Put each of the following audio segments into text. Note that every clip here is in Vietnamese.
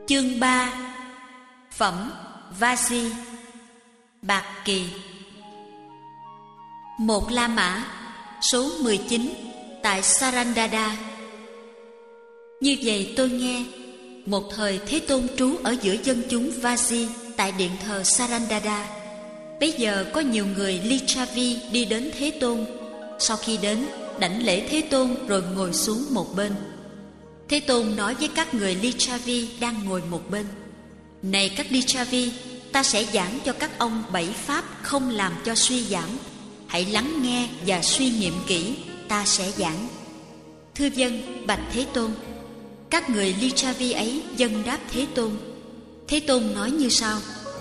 Chương 3. Phẩm Vasi. Bạc Kỳ. Một La Mã, số 19, tại Sarandada. Như vậy tôi nghe, một thời Thế Tôn trú ở giữa dân chúng Vasi tại điện thờ Sarandada. Bấy giờ có nhiều người Lichavi đi đến Thế Tôn. Sau khi đến, đảnh lễ Thế Tôn rồi ngồi xuống một bên. Thế Tôn nói với các người Lichavi đang ngồi một bên: Này các Lichavi, ta sẽ giảng cho các ông 7 pháp không làm cho suy giảm. Hãy lắng nghe và suy nghiệm kỹ, ta sẽ giảng. Thưa vâng, bạch Thế Tôn. Các người Lichavi ấy vâng đáp Thế Tôn. Thế Tôn nói như sau: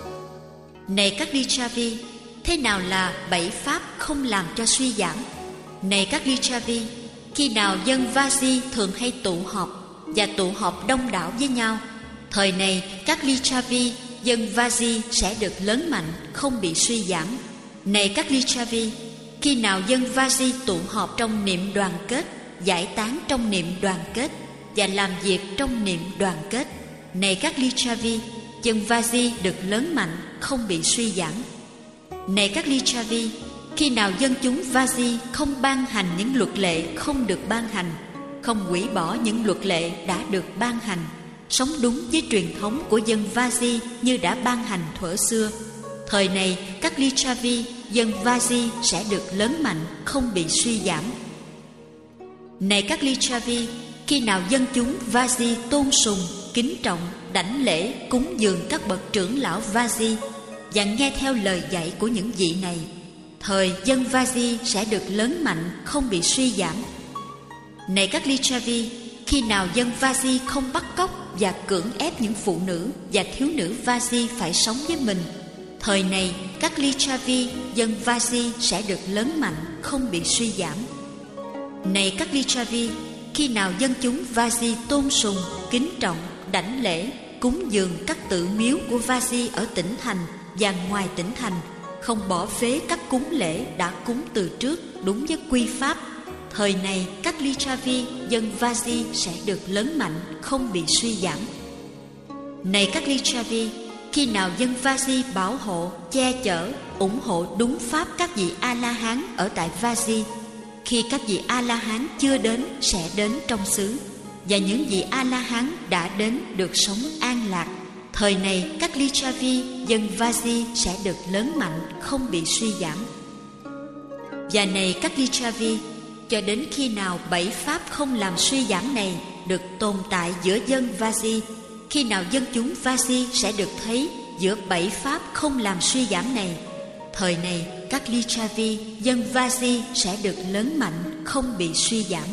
Này các Lichavi, thế nào là 7 pháp không làm cho suy giảm? Này các Lichavi, khi nào dân Vasi thường hay tụ họp và tụ họp đông đảo với nhau, thời này các Lichavi, dân Vasi sẽ được lớn mạnh, không bị suy giảm. Này các Lichavi, khi nào dân Vasi tụ họp trong niệm đoàn kết, giải tán trong niệm đoàn kết và làm việc trong niệm đoàn kết, này các Lichavi, dân Vasi được lớn mạnh, không bị suy giảm. Này các Lichavi, khi nào dân chúng Vasi không ban hành những luật lệ không được ban hành, không hủy bỏ những luật lệ đã được ban hành, sống đúng với truyền thống của dân Vasi như đã ban hành thuở xưa, thời này các Lichavi, dân Vasi sẽ được lớn mạnh, không bị suy giảm. Này các Lichavi, khi nào dân chúng Vasi tôn sùng, kính trọng, đảnh lễ, cúng dường các bậc trưởng lão Vasi và nghe theo lời dạy của những vị này, thời dân Vasi sẽ được lớn mạnh, không bị suy giảm. Này các Lichavi, khi nào dân Vasi không bắt cóc và cưỡng ép những phụ nữ và thiếu nữ Vasi phải sống với mình, thời này các Lichavi, dân Vasi sẽ được lớn mạnh, không bị suy giảm. Này các Lichavi, khi nào dân chúng Vasi tôn sùng, kính trọng, đảnh lễ, cúng dường các tự miếu của Vasi ở tỉnh thành và ngoài tỉnh thành, không bỏ phế các cúng lễ đã cúng từ trước đúng với quy pháp, thời này các Lichavi, dân Vasi sẽ được lớn mạnh, không bị suy giảm. Này các Lichavi, khi nào dân Vasi bảo hộ, che chở, ủng hộ đúng pháp các vị A-la-hán ở tại Vasi, khi các vị A-la-hán chưa đến sẽ đến trong xứ, và những vị A-la-hán đã đến được sống an lạc, thời này các Lichavi, dân Vasi sẽ được lớn mạnh, không bị suy giảm. Và này các Lichavi, cho đến khi nào 7 pháp không làm suy giảm này được tồn tại giữa dân Vasi, khi nào dân chúng Vasi sẽ được thấy giữa 7 pháp không làm suy giảm này, thời này các Lichavi, dân Vasi sẽ được lớn mạnh, không bị suy giảm.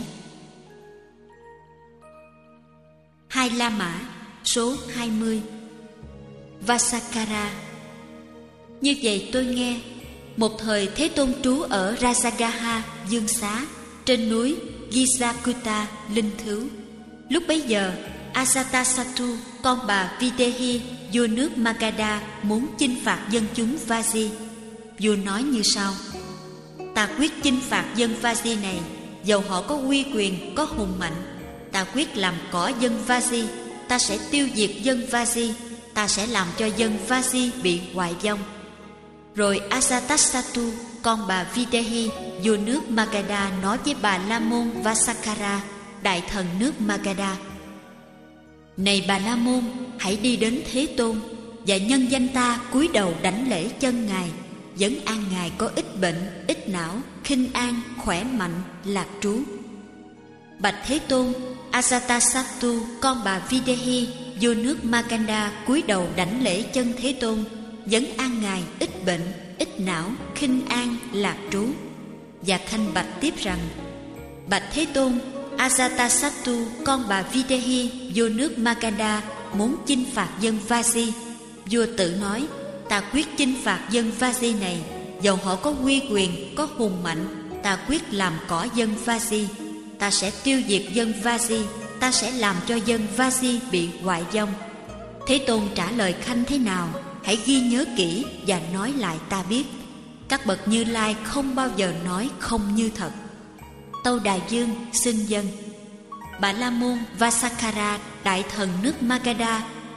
Hai La Mã, số 20, Vasakara. Như vậy tôi nghe, một thời Thế Tôn trú ở Rajagaha, Dương Xá, trên núi Gisakuta, Linh Thứu. Lúc bấy giờ, Ajatasattu, con bà Videhi, vua nước Magadha, muốn chinh phạt dân chúng Vasi. Vua nói như sau: Ta quyết chinh phạt dân Vasi này, dầu họ có uy quyền, có hùng mạnh. Ta quyết làm cỏ dân Vasi, ta sẽ tiêu diệt dân Vasi, ta sẽ làm cho dân Vasi bị hoại vong. Rồi Ajatasattu, con bà Videhi, vua nước Magadha, nói với bà La Môn Vasakara, đại thần nước Magadha: Này bà La Môn, hãy đi đến Thế Tôn và nhân danh ta cúi đầu đảnh lễ chân Ngài, vấn an Ngài có ít bệnh, ít não, khinh an, khỏe mạnh, lạc trú. Bạch Thế Tôn, Ajatasattu, con bà Videhi, vua nước Magadha, cúi đầu đảnh lễ chân Thế Tôn, vấn an Ngài ít bệnh, ít não, khinh an, lạc trú. Và khanh bạch tiếp rằng: Bạch Thế Tôn, Ajatasattu, con bà Videhi, vua nước Magadha, muốn chinh phạt dân Vasi. Vua tự nói: Ta quyết chinh phạt dân Vasi này, dầu họ có uy quyền, có hùng mạnh, ta quyết làm cỏ dân Vasi. Ta sẽ tiêu diệt dân Vasi, ta sẽ làm cho dân Vasi bị hoại vong. Thế Tôn trả lời khanh thế nào? Hãy ghi nhớ kỹ và nói lại ta biết. Các bậc Như Lai không bao giờ nói không như thật. Tâu Đại Dương xin dân. Bà La Môn Vasakara, đại thần nước Magadha,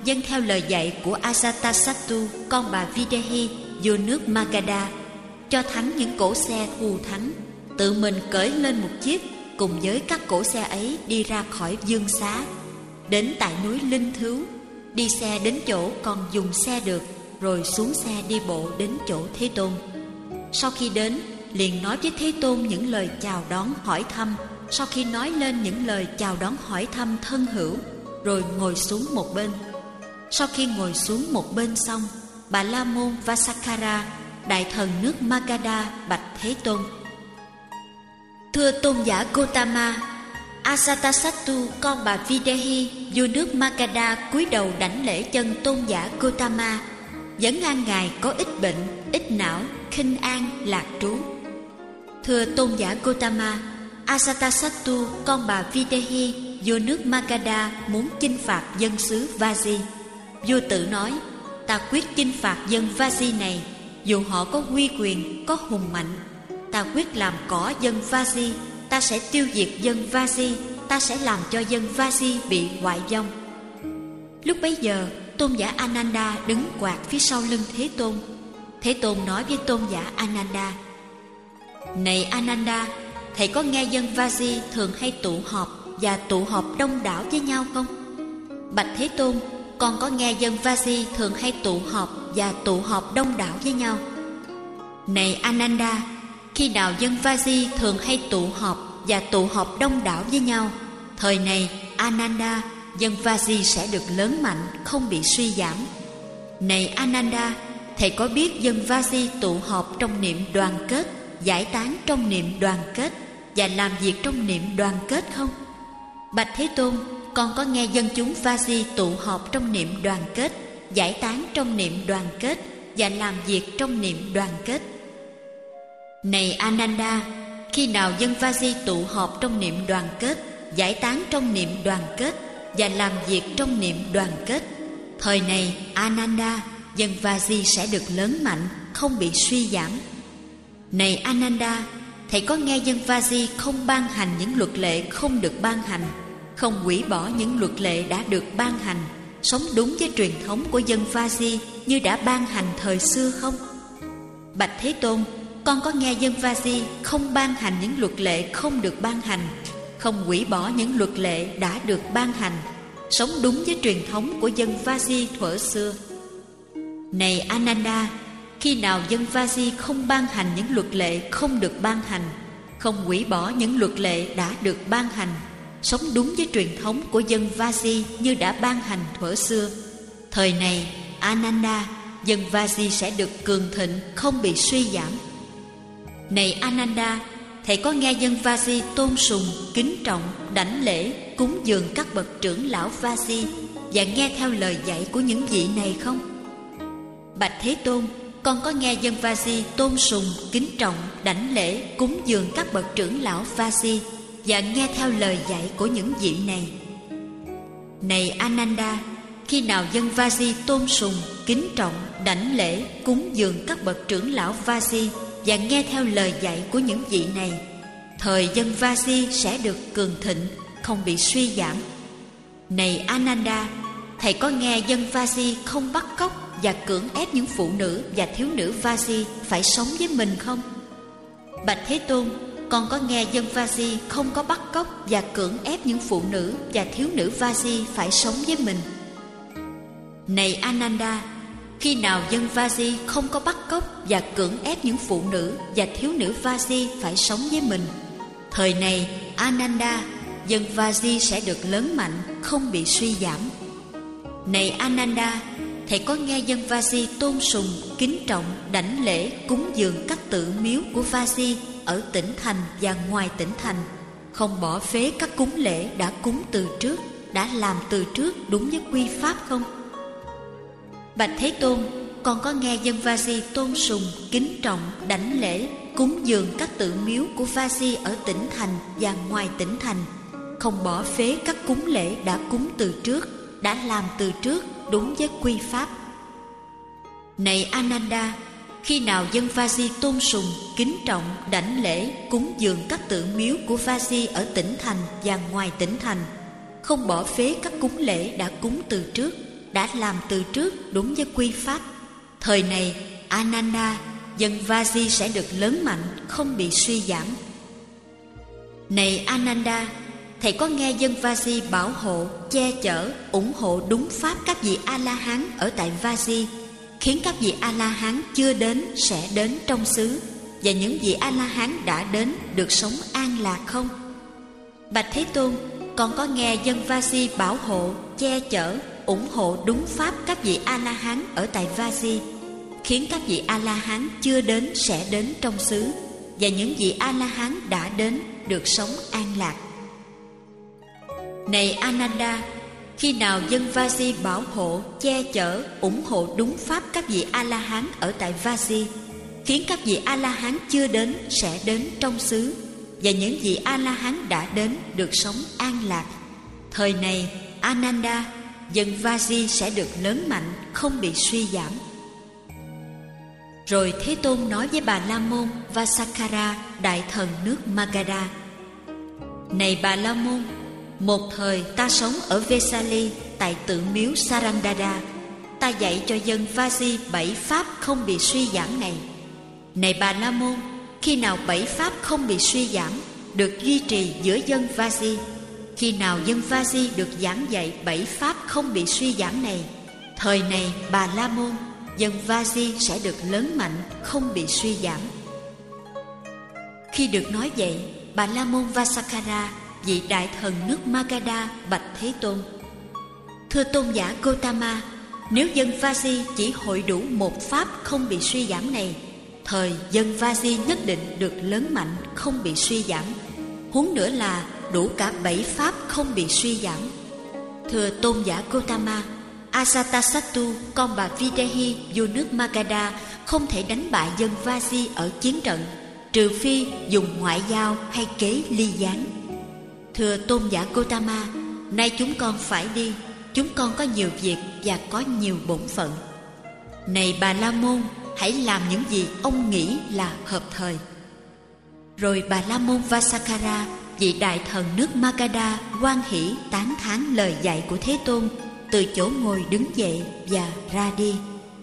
dâng theo lời dạy của Ajatasattu, con bà Videhi, vua nước Magadha, cho thắng những cỗ xe thù thắng, tự mình cưỡi lên một chiếc cùng với các cỗ xe ấy đi ra khỏi dương xá, đến tại núi Linh Thứu, đi xe đến chỗ còn dùng xe được, rồi xuống xe đi bộ đến chỗ Thế Tôn. Sau khi đến, liền nói với Thế Tôn những lời chào đón hỏi thăm. Sau khi nói lên những lời chào đón hỏi thăm thân hữu, rồi ngồi xuống một bên. Sau khi ngồi xuống một bên xong, Bà La Môn Vasakkara, đại thần nước Magadha, bạch Thế Tôn: Thưa tôn giả Gotama, Ajatasattu, con bà Videhi, vua nước Magadha, cúi đầu đảnh lễ chân tôn giả Gotama, vấn an ngài có ít bệnh, ít não, khinh an, lạc trú. Thưa tôn giả Gotama, Ajatasattu, con bà Videhi, vua nước Magadha, muốn chinh phạt dân xứ Vaji. Vua tự nói: Ta quyết chinh phạt dân Vaji này, dù họ có uy quyền, có hùng mạnh. Ta quyết làm cỏ dân Vaji, ta sẽ tiêu diệt dân Vaji, ta sẽ làm cho dân Vaji bị hoại vong. Lúc bấy giờ, tôn giả Ananda đứng quạt phía sau lưng Thế Tôn. Thế Tôn nói với tôn giả Ananda: Này Ananda, thầy có nghe dân Vaji thường hay tụ họp và tụ họp đông đảo với nhau không? Bạch Thế Tôn, con có nghe dân Vaji thường hay tụ họp và tụ họp đông đảo với nhau. Này Ananda, khi nào dân Vaji thường hay tụ họp và tụ họp đông đảo với nhau, thời này Ananda, dân Vaji sẽ được lớn mạnh, không bị suy giảm. Này Ananda, thầy có biết dân Vaji tụ họp trong niệm đoàn kết, giải tán trong niệm đoàn kết và làm việc trong niệm đoàn kết không? Bạch Thế Tôn, con có nghe dân chúng Vaji tụ họp trong niệm đoàn kết, giải tán trong niệm đoàn kết và làm việc trong niệm đoàn kết. Này Ananda, khi nào dân Vaji tụ họp trong niệm đoàn kết, giải tán trong niệm đoàn kết và làm việc trong niệm đoàn kết, thời này Ananda, dân Vaji sẽ được lớn mạnh, không bị suy giảm. Này Ananda, thầy có nghe dân Vaji không ban hành những luật lệ không được ban hành, không hủy bỏ những luật lệ đã được ban hành, sống đúng với truyền thống của dân Vaji như đã ban hành thời xưa không? Bạch Thế Tôn, con có nghe dân Vaji không ban hành những luật lệ không được ban hành, không hủy bỏ những luật lệ đã được ban hành, sống đúng với truyền thống của dân Vaji thuở xưa. Này Ananda, khi nào dân Vaji không ban hành những luật lệ không được ban hành, không hủy bỏ những luật lệ đã được ban hành, sống đúng với truyền thống của dân Vaji như đã ban hành thuở xưa, thời này Ananda, dân Vaji sẽ được cường thịnh, không bị suy giảm. Này Ananda, thầy có nghe dân Vaji tôn sùng, kính trọng, đảnh lễ, cúng dường các bậc trưởng lão Vaji và nghe theo lời dạy của những vị này không? Bạch Thế Tôn, con có nghe dân Vaji tôn sùng, kính trọng, đảnh lễ, cúng dường các bậc trưởng lão Vaji và nghe theo lời dạy của những vị này. Này Ananda, khi nào dân Vaji tôn sùng, kính trọng, đảnh lễ, cúng dường các bậc trưởng lão Vaji và nghe theo lời dạy của những vị này, thời dân Vaji sẽ được cường thịnh, không bị suy giảm. Này Ananda, thầy có nghe dân Vaji không bắt cóc và cưỡng ép những phụ nữ và thiếu nữ Vaji phải sống với mình không? Bạch Thế Tôn, con có nghe dân Vaji không có bắt cóc và cưỡng ép những phụ nữ và thiếu nữ Vaji phải sống với mình. Này Ananda, khi nào dân Vaji không có bắt cóc và cưỡng ép những phụ nữ và thiếu nữ Vaji phải sống với mình, thời này Ananda, dân Vaji sẽ được lớn mạnh, không bị suy giảm. Này Ananda, thầy có nghe dân Vaji tôn sùng, kính trọng, đảnh lễ, cúng dường các tự miếu của Vaji ở tỉnh thành và ngoài tỉnh thành, không bỏ phế các cúng lễ đã cúng từ trước, đã làm từ trước đúng với quy pháp không? Bạch Thế Tôn, con có nghe dân Vaji tôn sùng, kính trọng, đảnh lễ, cúng dường các tự miếu của Vaji ở tỉnh thành và ngoài tỉnh thành, không bỏ phế các cúng lễ đã cúng từ trước, đã làm từ trước đúng với quy pháp. Này Ananda, khi nào dân Vaji tôn sùng, kính trọng, đảnh lễ, cúng dường các tự miếu của Vaji ở tỉnh thành và ngoài tỉnh thành, không bỏ phế các cúng lễ đã cúng từ trước, đã làm từ trước đúng với quy pháp. Thời này Ananda, dân Vaji sẽ được lớn mạnh, không bị suy giảm. Này Ananda, thầy có nghe dân Vaji bảo hộ, che chở, ủng hộ đúng pháp các vị A-la-hán ở tại Vaji, khiến các vị A-la-hán chưa đến sẽ đến trong xứ, và những vị A-la-hán đã đến được sống an lạc không? Bạch Thế Tôn, con có nghe dân Vaji bảo hộ, che chở, ủng hộ đúng pháp các vị A-la-hán ở tại Vaji, khiến các vị A-la-hán chưa đến sẽ đến trong xứ, và những vị A-la-hán đã đến được sống an lạc. Này Ananda, khi nào dân Vaji bảo hộ, che chở, ủng hộ đúng pháp các vị A-la-hán ở tại Vaji, khiến các vị A-la-hán chưa đến sẽ đến trong xứ, và những vị A-la-hán đã đến được sống an lạc. Thời này Ananda, dân Vaji sẽ được lớn mạnh, không bị suy giảm. Rồi Thế Tôn nói với Bà La Môn Vasakara, đại thần nước Magadha: Này Bà La Môn, một thời ta sống ở Vesali tại tự miếu Sarandada. Ta dạy cho dân Vaji 7 pháp không bị suy giảm này. Này Bà La Môn, khi nào 7 pháp không bị suy giảm được duy trì giữa dân Vaji, khi nào dân Vaji được giảng dạy 7 pháp không bị suy giảm này, thời này Bà La Môn, dân Vaji sẽ được lớn mạnh, không bị suy giảm. Khi được nói vậy, Bà La Môn Vasakara, vị đại thần nước Magadha, bạch Thế Tôn: Thưa tôn giả Gotama, nếu dân Vaji chỉ hội đủ một pháp không bị suy giảm này, thời dân Vaji nhất định được lớn mạnh, không bị suy giảm. Huống nữa là đủ cả 7 pháp không bị suy giảm. Thưa tôn giả Gotama, Ajatasattu, con bà Videhi vua nước Magadha, không thể đánh bại dân Vaji ở chiến trận, trừ phi dùng ngoại giao hay kế ly gián. Thưa tôn giả Gotama, nay chúng con phải đi, chúng con có nhiều việc và có nhiều bổn phận. Này Bà La Môn, hãy làm những gì ông nghĩ là hợp thời. Rồi Bà La Môn Vasakara, vị đại thần nước Magadha, hoan hỷ tán thán lời dạy của Thế Tôn, từ chỗ ngồi đứng dậy và ra đi.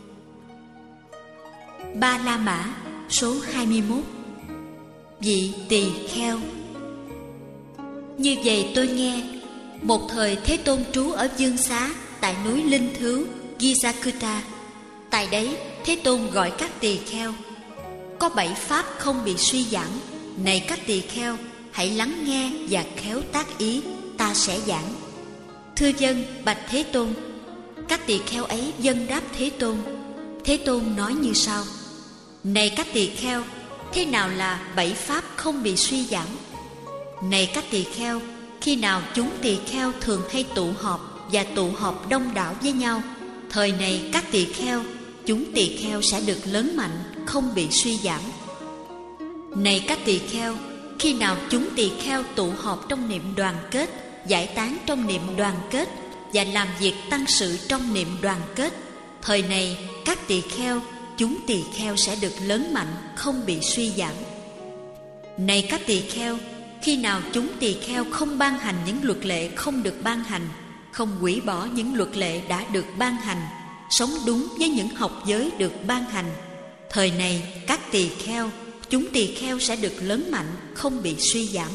Ba La Mã, số 21. Vị tỳ kheo. Như vậy tôi nghe, một thời Thế Tôn trú ở Dương Xá tại núi Linh Thứu Gisakuta. Tại đấy Thế Tôn gọi các tỳ kheo: Có 7 pháp không bị suy giảm. Này các tỳ kheo, hãy lắng nghe và khéo tác ý, ta sẽ giảng. Thưa dân, bạch Thế Tôn. Các tỳ kheo ấy vâng đáp Thế Tôn. Thế Tôn nói như sau: Này các tỳ kheo, thế nào là 7 pháp không bị suy giảm? Này các tỳ kheo, khi nào chúng tỳ kheo thường hay tụ họp và tụ họp đông đảo với nhau, thời này các tỳ kheo, chúng tỳ kheo sẽ được lớn mạnh, không bị suy giảm. Này các tỳ kheo, khi nào chúng tỳ kheo tụ họp trong niệm đoàn kết, giải tán trong niệm đoàn kết và làm việc tăng sự trong niệm đoàn kết, thời này các tỳ kheo, chúng tỳ kheo sẽ được lớn mạnh, không bị suy giảm. Này các tỳ kheo, khi nào chúng tỳ kheo không ban hành những luật lệ không được ban hành, không hủy bỏ những luật lệ đã được ban hành, sống đúng với những học giới được ban hành, thời này các tỳ kheo, chúng tỳ kheo sẽ được lớn mạnh, không bị suy giảm.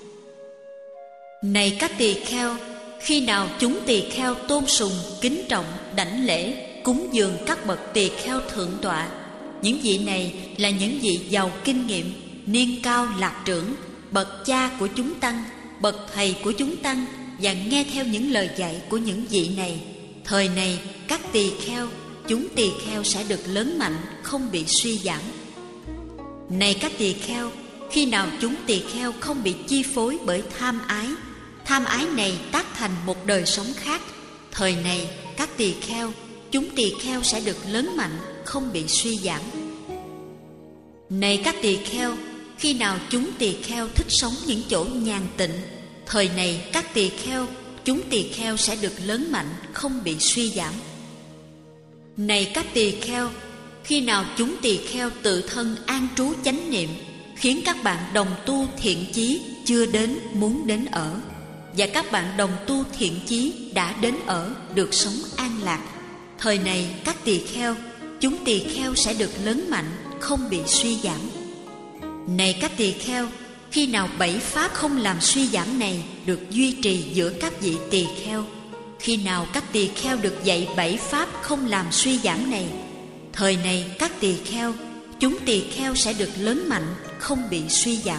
Này các tỳ kheo, khi nào chúng tỳ kheo tôn sùng, kính trọng, đảnh lễ, cúng dường các bậc tỳ kheo thượng tọa, những vị này là những vị giàu kinh nghiệm, niên cao lạc trưởng, bậc cha của chúng tăng, bậc thầy của chúng tăng, và nghe theo những lời dạy của những vị này, thời này các tỳ kheo, chúng tỳ kheo sẽ được lớn mạnh, không bị suy giảm. Này các tỳ kheo, khi nào chúng tỳ kheo không bị chi phối bởi tham ái này tác thành một đời sống khác, thời này các tỳ kheo, chúng tỳ kheo sẽ được lớn mạnh, không bị suy giảm. Này các tỳ kheo, khi nào chúng tỳ kheo thích sống những chỗ nhàn tịnh, thời này các tỳ kheo, chúng tỳ kheo sẽ được lớn mạnh, không bị suy giảm. Này các tỳ kheo, khi nào chúng tỳ kheo tự thân an trú chánh niệm, khiến các bạn đồng tu thiện chí chưa đến muốn đến ở, và các bạn đồng tu thiện chí đã đến ở được sống an lạc. lạc. Thời này các tỳ kheo, chúng tỳ kheo sẽ được lớn mạnh, không bị suy giảm. Này các tỳ kheo, khi nào 7 pháp không làm suy giảm này được duy trì giữa các vị tỳ kheo, khi nào các tỳ kheo được dạy 7 pháp không làm suy giảm này, thời này các tỳ kheo, chúng tỳ kheo sẽ được lớn mạnh, không bị suy giảm.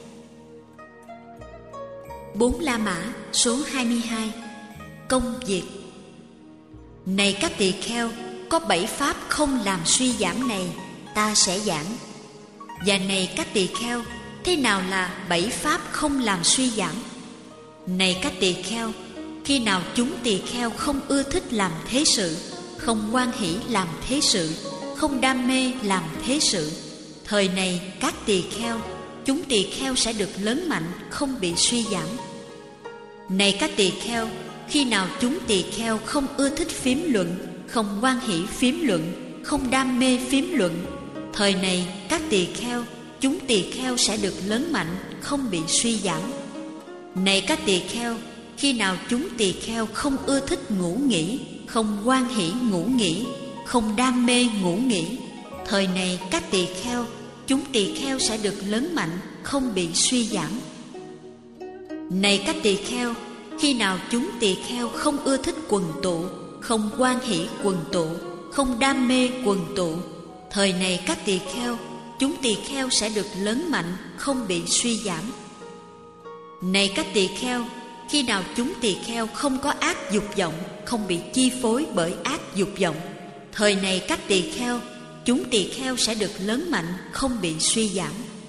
4 La Mã số 22. Công việc. Này các tỳ kheo, có 7 pháp không làm suy giảm này, ta sẽ giảng. Và này các tỳ kheo, thế nào là 7 pháp không làm suy giảm? Này các tỳ kheo, khi nào chúng tỳ kheo không ưa thích làm thế sự, không hoan hỷ làm thế sự, không đam mê làm thế sự, thời này các tỳ kheo, chúng tỳ kheo sẽ được lớn mạnh, không bị suy giảm. Này các tỳ kheo, khi nào chúng tỳ kheo không ưa thích phiếm luận, không hoan hỷ phiếm luận, không đam mê phiếm luận, thời này các tỳ kheo, chúng tỳ kheo sẽ được lớn mạnh, không bị suy giảm. Này các tỳ kheo, khi nào chúng tỳ kheo không ưa thích ngủ nghỉ, không hoan hỷ ngủ nghỉ, không đam mê ngủ nghỉ, thời này các tỳ kheo, chúng tỳ kheo sẽ được lớn mạnh, không bị suy giảm. Này các tỳ kheo, khi nào chúng tỳ kheo không ưa thích quần tụ, không hoan hỷ quần tụ, không đam mê quần tụ, thời này các tỳ kheo, chúng tỳ kheo sẽ được lớn mạnh, không bị suy giảm. Này các tỳ kheo, khi nào chúng tỳ kheo không có ác dục vọng, không bị chi phối bởi ác dục vọng, thời này các tỳ kheo, chúng tỳ kheo sẽ được lớn mạnh, không bị suy giảm.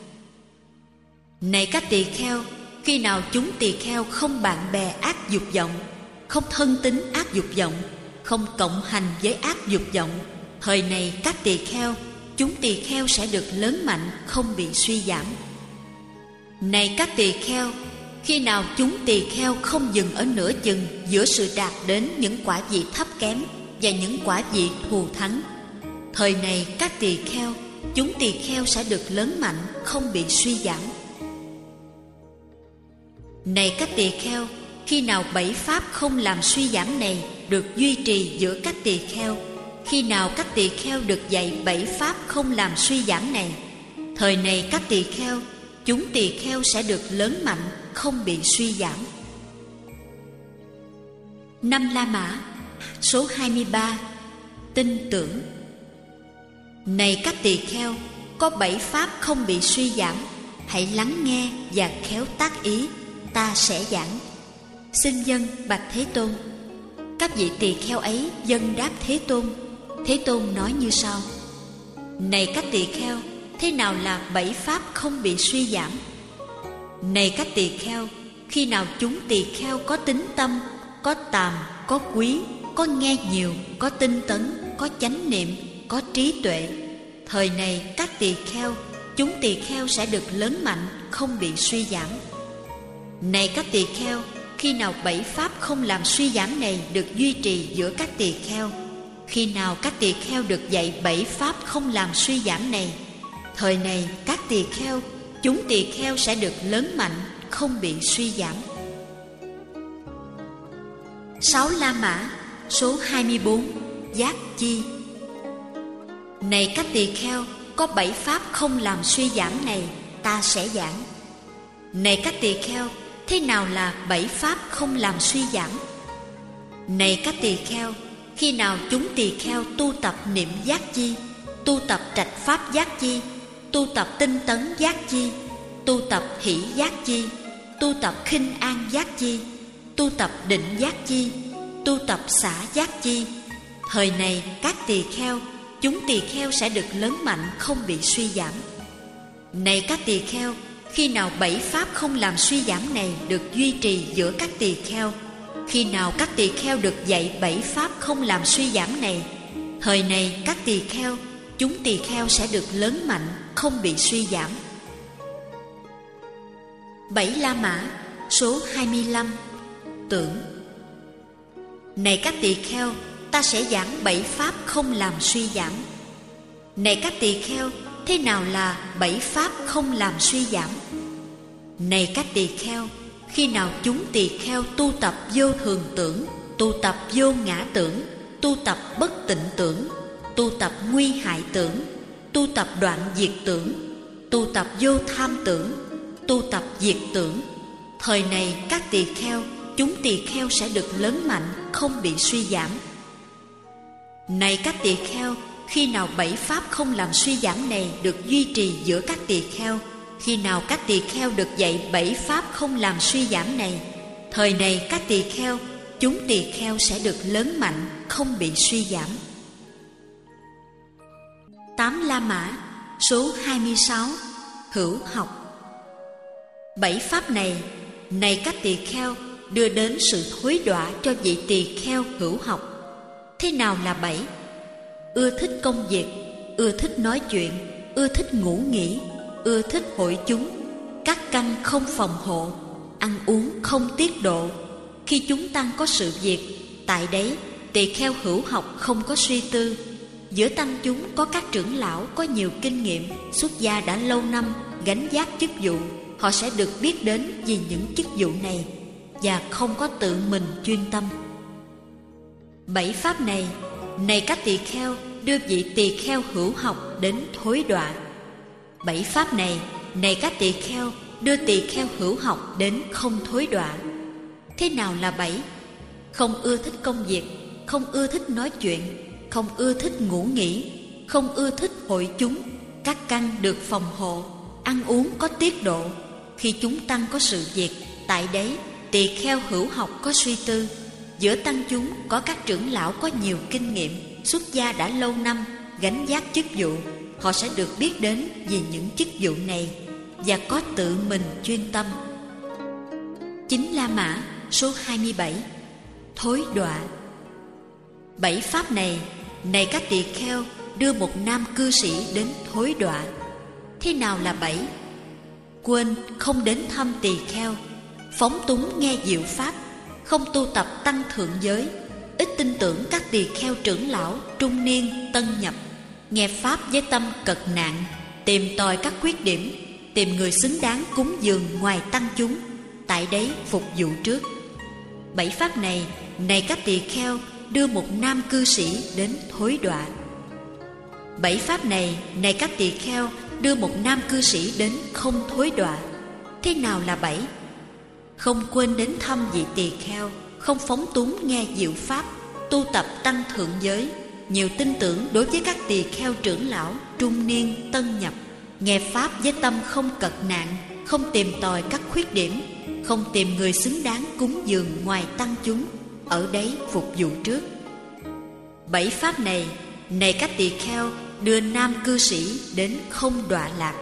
Này các tỳ kheo, khi nào chúng tỳ kheo không bạn bè ác dục vọng, không thân tín ác dục vọng, không cộng hành với ác dục vọng, thời này các tỳ kheo, chúng tỳ kheo sẽ được lớn mạnh, không bị suy giảm. Này các tỳ kheo, khi nào chúng tỳ kheo không dừng ở nửa chừng giữa sự đạt đến những quả vị thấp kém và những quả vị thù thắng, thời này các tỳ kheo, chúng tỳ kheo sẽ được lớn mạnh, không bị suy giảm. Này các tỳ kheo, khi nào 7 pháp không làm suy giảm này được duy trì giữa các tỳ kheo, khi nào các tỳ kheo được dạy 7 pháp không làm suy giảm này, thời này các tỳ kheo, chúng tỳ kheo sẽ được lớn mạnh, không bị suy giảm. 5 La Mã số 23. Tin tưởng. Này các tỳ kheo, có 7 pháp không bị suy giảm, hãy lắng nghe và khéo tác ý, ta sẽ giảng. Xin dân bạch Thế Tôn. Các vị tỳ kheo ấy dân đáp Thế Tôn. Thế Tôn nói như sau: Này các tỳ kheo, thế nào là 7 pháp không bị suy giảm? Này các tỳ kheo, khi nào chúng tỳ kheo có tín tâm, có tàm, có quý, có nghe nhiều, có tinh tấn, có chánh niệm, có trí tuệ, thời này các tỳ kheo, chúng tỳ kheo sẽ được lớn mạnh, không bị suy giảm. Này các tỳ kheo, khi nào 7 pháp không làm suy giảm này được duy trì giữa các tỳ kheo, khi nào các tỳ kheo được dạy 7 pháp không làm suy giảm này, thời này các tỳ kheo, chúng tỳ kheo sẽ được lớn mạnh, không bị suy giảm. 6 La Mã số 24. Giác chi. Này các tỳ kheo, có 7 pháp không làm suy giảm này, ta sẽ giảng. Này các tỳ kheo, thế nào là 7 pháp không làm suy giảm? Này các tỳ kheo, khi nào chúng tỳ kheo tu tập niệm giác chi, tu tập trạch pháp giác chi, tu tập tinh tấn giác chi, tu tập hỷ giác chi, tu tập khinh an giác chi, tu tập định giác chi, tu tập xả giác chi, thời này các tỳ kheo, chúng tỳ kheo sẽ được lớn mạnh, không bị suy giảm. Này các tỳ kheo, khi nào 7 pháp không làm suy giảm này được duy trì giữa các tỳ kheo, khi nào các tỳ kheo được dạy 7 pháp không làm suy giảm này, thời này các tỳ kheo, chúng tỳ kheo sẽ được lớn mạnh, không bị suy giảm. 7 La Mã số 25. Tưởng. Này các tỳ kheo, ta sẽ giảng 7 pháp không làm suy giảm. Này các tỳ kheo, thế nào là 7 pháp không làm suy giảm? Này các tỳ kheo, khi nào chúng tỳ kheo tu tập vô thường tưởng, tu tập vô ngã tưởng, tu tập bất tịnh tưởng, tu tập nguy hại tưởng, tu tập đoạn diệt tưởng, tu tập vô tham tưởng, tu tập diệt tưởng. Thời này các tỳ kheo, chúng tỳ kheo sẽ được lớn mạnh, không bị suy giảm. Này các tỳ kheo, khi nào 7 pháp không làm suy giảm này được duy trì giữa các tỳ kheo, khi nào các tỳ kheo được dạy 7 pháp không làm suy giảm này, thời này các tỳ kheo, chúng tỳ kheo sẽ được lớn mạnh, không bị suy giảm. 8 La Mã, số 26, hữu học. 7 pháp này, này các tỳ kheo, đưa đến sự thối đọa cho vị tỳ kheo hữu học. Thế nào là 7? Ưa thích công việc, ưa thích nói chuyện, ưa thích ngủ nghỉ, ưa thích hội chúng, các căn không phòng hộ, ăn uống không tiết độ. Khi chúng tăng có sự việc, tại đấy tỳ kheo hữu học không có suy tư. Giữa tăng chúng có các trưởng lão có nhiều kinh nghiệm, xuất gia đã lâu năm, gánh vác chức vụ. Họ sẽ được biết đến vì những chức vụ này và không có tự mình chuyên tâm. 7 pháp này, này các tỳ kheo, đưa vị tỳ kheo hữu học đến thối đọa. 7 pháp này, này các tỳ kheo, đưa tỳ kheo hữu học đến không thối đọa. Thế nào là 7? Không ưa thích công việc, không ưa thích nói chuyện, không ưa thích ngủ nghỉ, không ưa thích hội chúng, các căn được phòng hộ, ăn uống có tiết độ. Khi chúng tăng có sự việc, tại đấy tỳ kheo hữu học có suy tư. Giữa tăng chúng có các trưởng lão có nhiều kinh nghiệm, xuất gia đã lâu năm, gánh vác chức vụ. Họ sẽ được biết đến vì những chức vụ này và có tự mình chuyên tâm. 9 La Mã, số 27, thối đọa. 7 pháp này, này các tỳ kheo, đưa một nam cư sĩ đến thối đọa. Thế nào là 7? Quên không đến thăm tỳ kheo, phóng túng nghe diệu pháp, không tu tập tăng thượng giới, ít tin tưởng các tỳ kheo trưởng lão trung niên tân nhập, nghe pháp với tâm cật nạn, tìm tòi các khuyết điểm, tìm người xứng đáng cúng dường ngoài tăng chúng, tại đấy phục vụ trước. 7 pháp này, này các tỳ kheo, đưa một nam cư sĩ đến thối đọa. 7 pháp này, này các tỳ kheo, đưa một nam cư sĩ đến không thối đọa. Thế nào là 7? Không quên đến thăm vị tỳ kheo, không phóng túng nghe diệu pháp, tu tập tăng thượng giới, nhiều tin tưởng đối với các tỳ kheo trưởng lão trung niên tân nhập, nghe pháp với tâm không cật nạn, không tìm tòi các khuyết điểm, không tìm người xứng đáng cúng dường ngoài tăng chúng, ở đấy phục vụ trước. 7 pháp này, này các tỳ kheo, đưa nam cư sĩ đến không đọa lạc.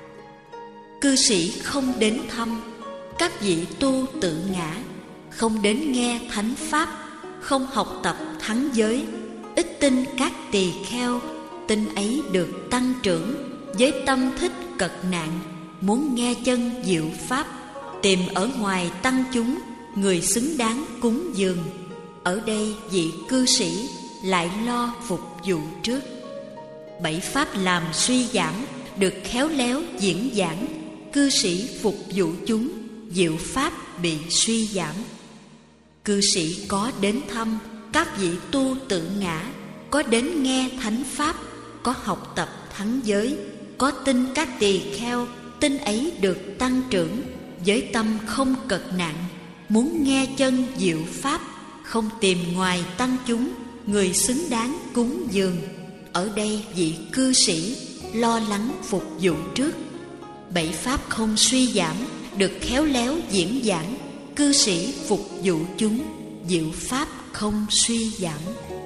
Cư sĩ không đến thăm, các vị tu tự ngã, không đến nghe thánh pháp, không học tập thắng giới, ít tin các tỳ kheo, tin ấy được tăng trưởng, với tâm thích cật nạn, muốn nghe chân diệu pháp, tìm ở ngoài tăng chúng, người xứng đáng cúng dường. Ở đây vị cư sĩ lại lo phục vụ trước. 7 pháp làm suy giảm, được khéo léo diễn giảng, cư sĩ phục vụ chúng, diệu pháp bị suy giảm. Cư sĩ có đến thăm các vị tu tự ngã, có đến nghe thánh pháp, có học tập thắng giới, có tin các tỳ kheo, tin ấy được tăng trưởng, với tâm không cật nạn, muốn nghe chân diệu pháp, không tìm ngoài tăng chúng, người xứng đáng cúng dường. Ở đây vị cư sĩ lo lắng phục vụ trước. 7 pháp không suy giảm, được khéo léo diễn giảng, cư sĩ phục vụ chúng, diệu pháp không suy giảm.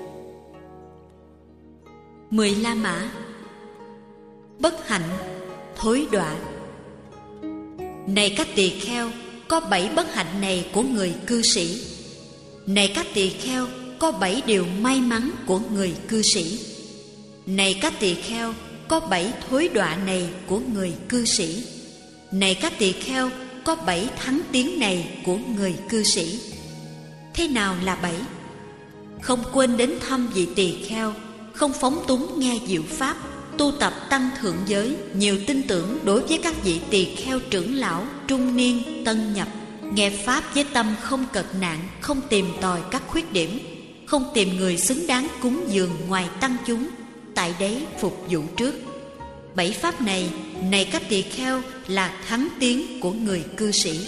10 La Mã, bất hạnh, thối đọa. Này các tỳ kheo, có 7 bất hạnh này của người cư sĩ. Này các tỳ kheo, có 7 điều may mắn của người cư sĩ. Này các tỳ kheo, có 7 thối đọa này của người cư sĩ. Này các tỳ kheo, có 7 thắng tiếng này của người cư sĩ. Thế nào là 7? Không quên đến thăm vị tỳ kheo, không phóng túng nghe diệu pháp, tu tập tăng thượng giới, nhiều tin tưởng đối với các vị tỳ kheo trưởng lão trung niên tân nhập, nghe pháp với tâm không cật nạn, không tìm tòi các khuyết điểm, không tìm người xứng đáng cúng dường ngoài tăng chúng, tại đấy phục vụ trước. 7 pháp này, này các tỳ kheo, là thắng tiến của người cư sĩ.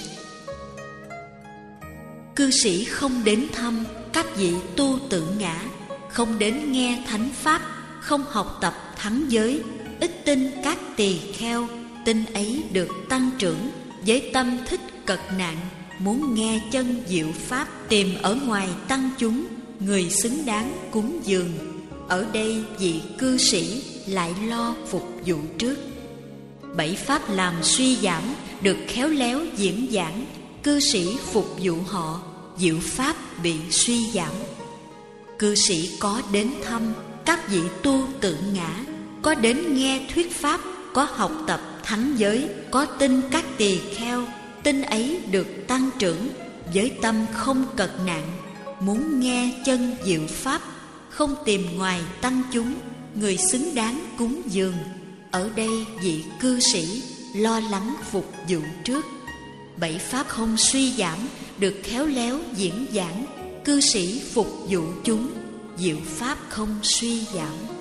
Cư sĩ không đến thăm các vị tu tự ngã, không đến nghe thánh pháp, không học tập thắng giới, ít tin các tỳ kheo, tin ấy được tăng trưởng, với tâm thích cật nạn, muốn nghe chân diệu pháp, tìm ở ngoài tăng chúng, người xứng đáng cúng dường. Ở đây vị cư sĩ lại lo phục vụ trước. 7 pháp làm suy giảm được khéo léo diễn giảng, cư sĩ phục vụ họ, diệu pháp bị suy giảm. Cư sĩ có đến thăm các vị tu tự ngã, có đến nghe thuyết pháp, có học tập thắng giới, có tin các tỳ kheo, tin ấy được tăng trưởng, với tâm không cật nạn, muốn nghe chân diệu pháp, không tìm ngoài tăng chúng, người xứng đáng cúng dường. Ở đây vị cư sĩ lo lắng phục vụ trước. 7 pháp không suy giảm được khéo léo diễn giảng, cư sĩ phục vụ chúng, diệu pháp không suy giảm.